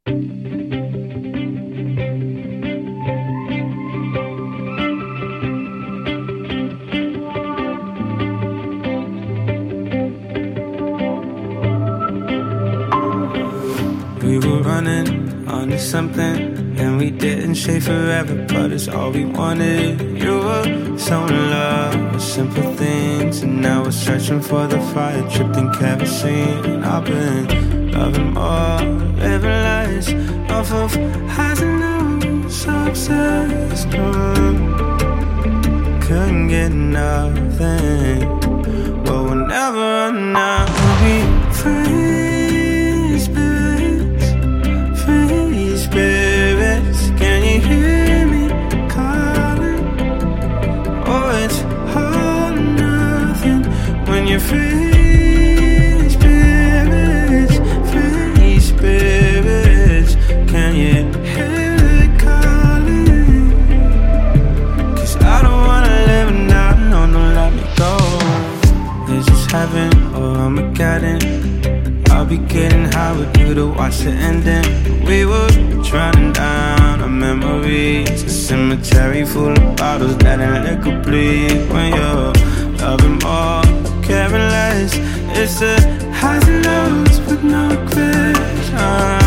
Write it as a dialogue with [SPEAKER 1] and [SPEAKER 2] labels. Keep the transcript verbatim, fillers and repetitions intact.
[SPEAKER 1] We were running onto something, and we didn't stay forever, but it's all we wanted. You were so in love with simple things, and now we're searching for the fire dripped in kerosene. And I've been loving more, living lies off of highs and lows, so obsessed. mm. Couldn't get nothing, but we'll never run out. We'll be free spirits, free spirits. Can you hear me calling? Oh, it's all or nothing when you're free spirits, free spirits. Can you hear it calling? Cause I don't wanna live now, no, don't let me go. Is this heaven or Armageddon? I'll be getting high with you to watch the ending. We were drowning down our memories, a cemetery full of bottles letting liquor bleed. When you're loving more, caring less, it's the highs and lows with no regrets.